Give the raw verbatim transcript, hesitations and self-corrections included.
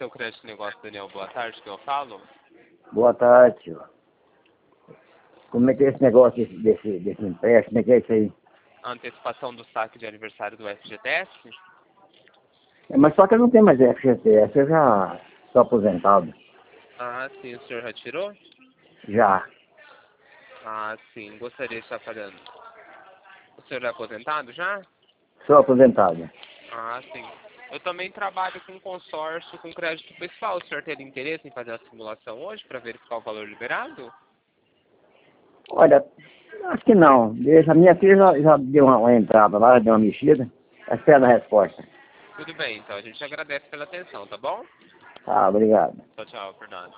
seu crédito negócio, Daniel. Boa tarde, que eu falo. Boa tarde, senhor. Como é que é esse negócio desse, desse, desse empréstimo? Como é que é isso aí? A antecipação do saque de aniversário do F G T S? É, mas só que eu não tenho mais F G T S, eu já sou aposentado. Ah, sim. O senhor já tirou? Já. Ah, sim. Gostaria de estar pagando. O senhor é aposentado já? Sou aposentado. Ah, sim. Eu também trabalho com consórcio com crédito pessoal. O senhor teria interesse em fazer a simulação hoje para verificar o valor liberado? Olha, acho que não. Deixa, a minha filha já, já deu uma, uma entrada lá, já deu uma mexida. Espera a resposta. Tudo bem, então. A gente agradece pela atenção, tá bom? Ah, obrigado. Tchau, tchau, Fernando.